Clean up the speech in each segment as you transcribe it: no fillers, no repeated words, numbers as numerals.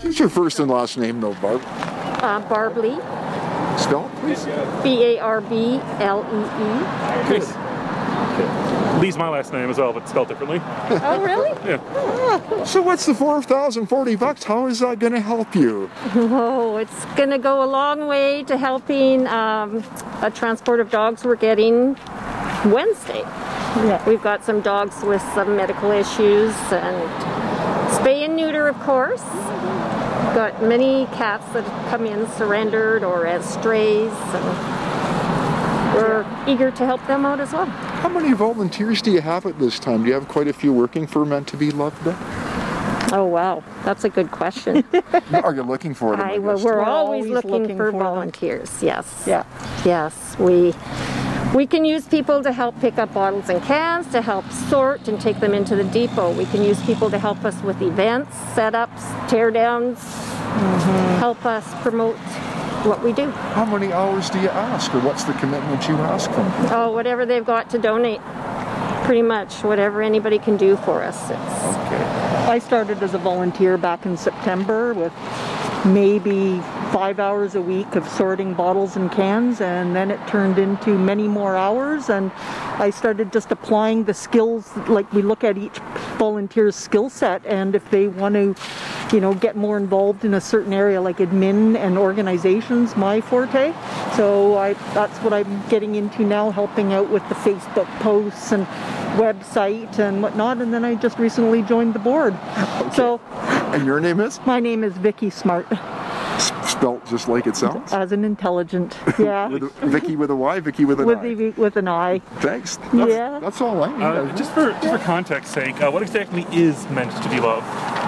What's your first and last name, though, Barb? Barb Lee. Spell it, please. Barblee. Good. Lee's my last name as well, but spelled differently. Oh, really? Yeah. So what's the $4,040? How is that going to help you? Oh, it's going to go a long way to helping a transport of dogs we're getting Wednesday. Yeah. We've got some dogs with some medical issues and spay and neuter, of course. Got many cats that have come in surrendered or as strays, and we're eager to help them out as well. How many volunteers do you have at this time? Do you have quite a few working for Meant to Be Loved? Oh, wow. That's a good question. Are you looking for them? We're always looking for volunteers, yes. Yeah. Yes, we can use people to help pick up bottles and cans, to help sort and take them into the depot. We can use people to help us with events, setups, teardowns, help us promote what we do. How many hours do you ask, or what's the commitment you ask from people? Oh, whatever they've got to donate. Pretty much, whatever anybody can do for us. Okay. I started as a volunteer back in September with maybe 5 hours a week of sorting bottles and cans, and then it turned into many more hours, and I started just applying the skills. Like, we look at each volunteer's skill set, and if they want to get more involved in a certain area, like admin and organizations, my forte. So that's what I'm getting into now, helping out with the Facebook posts and website and whatnot, and then I just recently joined the board. Okay. So, and your name is? My name is Vicky Smart. Spelt just like it sounds? As an intelligent, yeah. Vicky with a Y, Vicky with an I. With an I. Thanks. Yeah. That's all I need. Just for context's sake, what exactly is Meant to Be Loved?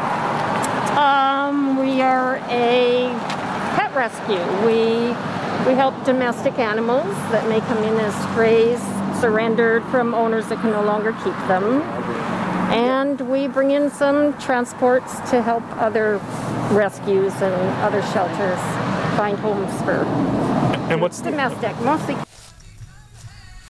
We are a pet rescue. We help domestic animals that may come in as strays, surrendered from owners that can no longer keep them. And we bring in some transports to help other rescues and other shelters find homes for and what's domestic, mostly.